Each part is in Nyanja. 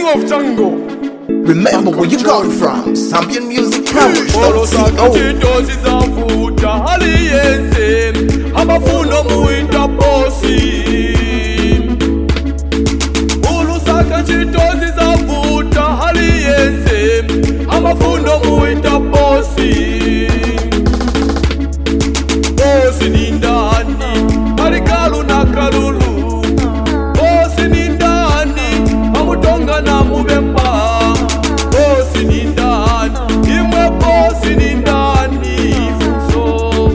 of Django. Remember where you got it from. Zambian music powers. Dozi zavuta aliyense amafuno muita bosi. Ulusaka chitozi zavuta aliyense amafuno muita bosi. Bosi ni ndani marikalu na kalulu. Bosi ni ndani mamutonga na mubemba. Bosi ni ndani imwe bosi ni ndani fuso.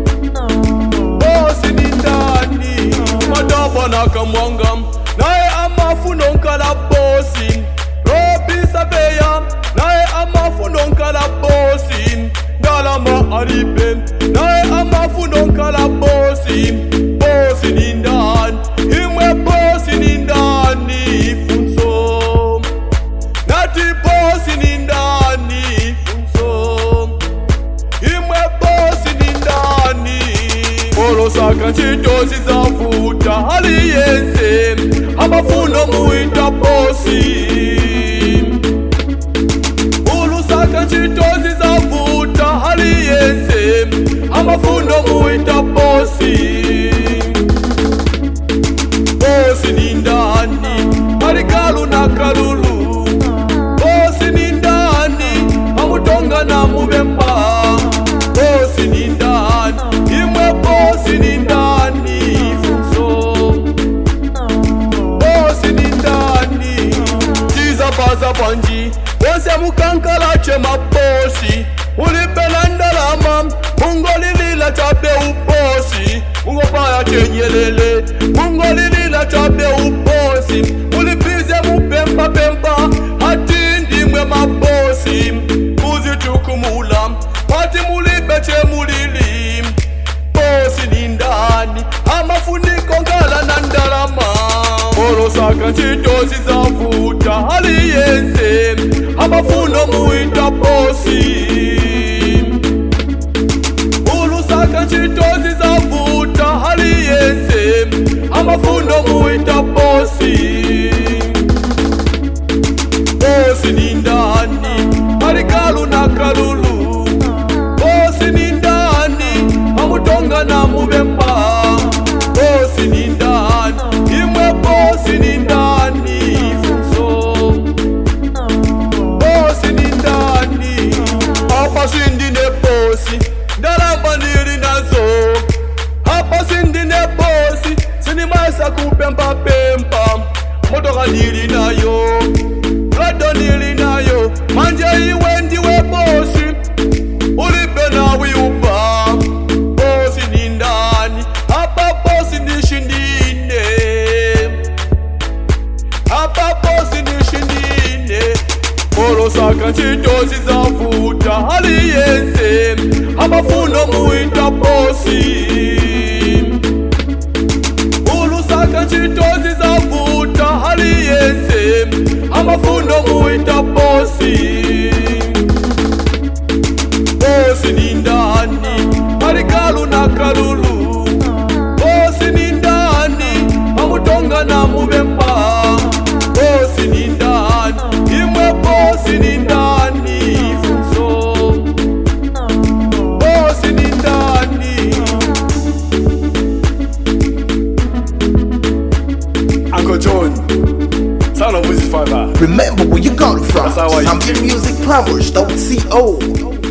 Bosi ni ndani madaba na kamwanga nae amafuno nkala bosi. Robi sabeya nae amafuno nkala bosi. Dalama aribe nae amafuno nkala bosi. Bosi ni ndani imwe bosi ni ndani funso. Nati bosi ni ndani funso. Imwe bosi ni ndani. Olosaka chitozi zavuta aliyense amafuno muita bosi. Ulusaka chitozi zavuta aliyense amafuno muita bosi. Bosi ni ndani marikalu na kalulu. Bosi ni ndani mamutonga na mubemba. Bosi ni ndani imwe bosi ni ndani funso. Bosi ni ndani tiza baza banji wose mukankala chema bosi. Ulipela ndalama mungo lilila chape ubosi. Mungo paya chenyelele mungo lilila chape ubosi. Ulipize mupemba pemba hatindi mwe mabosi. Kuzi tukumula pati mulibeche mulili. Bosi ni ndani amafuniko ngala na ndalama. Olosaka chitozi zavuta aliyense amafuno muita bosi. Ulusaka chitozi zavuta aliyense amafuno muita bosi. Bosi ni ndani marikalu na kalulu. Bosi ni ndani mamutonga na mubemba. Bosi ni ndani imwe bosi ni ndani funso. Bosi ni ndani hapa sindine bosi. Ndalamba nili nazo hapa sindine bosi. Sinimasa kupemba pemba. Motoka nili nayo rado nili nayo. Manje iwe ndiwe bosi. Ulipe na wiupa. Bosi ni ndani hapa bosi nishindine. Hapa bosi nishindine. Olosaka chitozi zavuta aliyense amafuno muita bosi. Ulusaka chitozi zavuta aliyense amafuno muita bosi. Bosi ni ndani marikalu na kalulu. Bosi ni ndani mamutonga na mubemba. Bosi ni ndani imwe bosi ni ndani funso. Bosi ni ndani. Uncle John, son of Wizzy Father. Remember where you got it from. That's how I Zambian music powers.